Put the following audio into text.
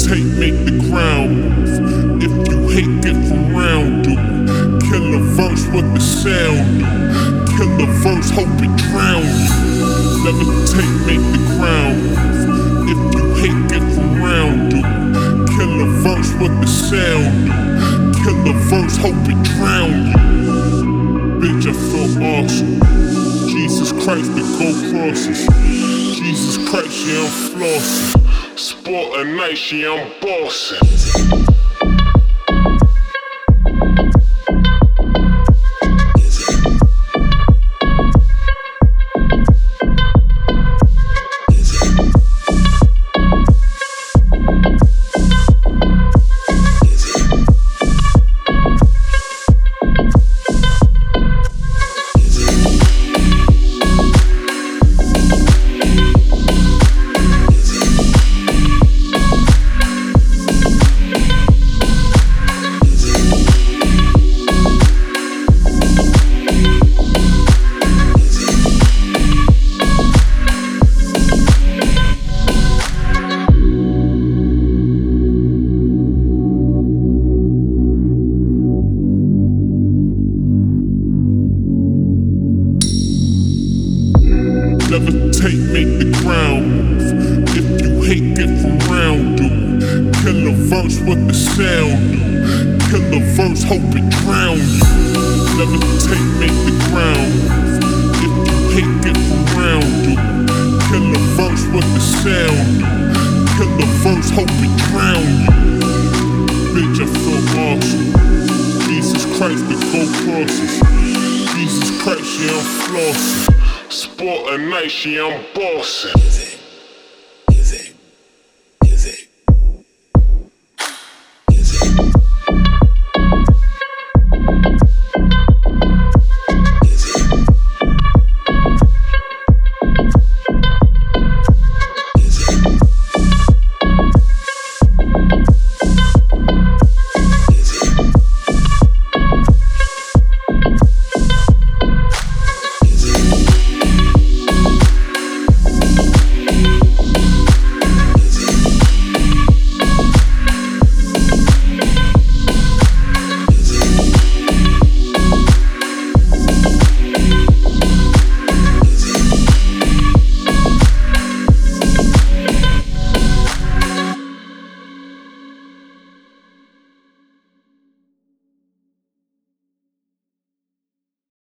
Levitate, make the ground move. If you hate, get from round, dude. Kill a verse with the sound, dude. Kill a verse, hope it drown you. Levitate, make the ground move. If you hate, get from round, dude. Kill a verse with the sound, dude. Kill a verse, hope it drown you. Bitch, I feel awesome. Jesus Christ, the gold crosses. Jesus Christ, yeah, I'm flossing. Sport a night, yeah, I'm bossing. Levitate, make the ground move. If you hate, get from round, dude. Kill a verse with the sound, dude. Kill a verse, hope it drown you. Levitate, make the ground move. If you hate, get from round, dude. Kill a verse with the sound, dude. Kill a verse, hope it drown you. Bitch, I feel awesome. Jesus Christ, the gold crosses. Jesus Christ, yeah, I'm flossing. Sport a night, yeah, I'm bossing.